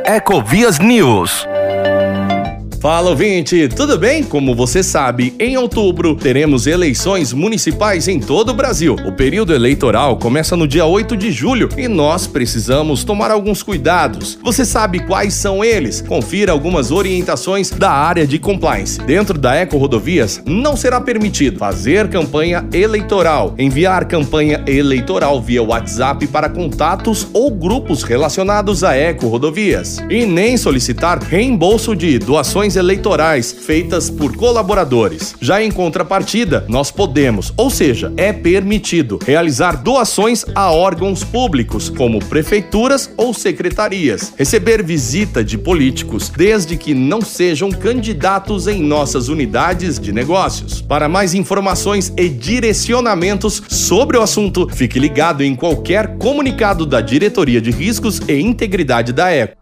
Ecovias News. Fala, ouvinte, tudo bem? Como você sabe, em outubro teremos eleições municipais em todo o Brasil. O período eleitoral começa no dia 8 de julho e nós precisamos tomar alguns cuidados. Você sabe quais são eles? Confira algumas orientações da área de compliance. Dentro da Eco Rodovias, não será permitido fazer campanha eleitoral, enviar campanha eleitoral via WhatsApp para contatos ou grupos relacionados à Eco Rodovias e nem solicitar reembolso de doações eleitorais feitas por colaboradores. Já em contrapartida, nós podemos, ou seja, é permitido, realizar doações a órgãos públicos, como prefeituras ou secretarias, receber visita de políticos, desde que não sejam candidatos em nossas unidades de negócios. Para mais informações e direcionamentos sobre o assunto, fique ligado em qualquer comunicado da Diretoria de Riscos e Integridade da Eco.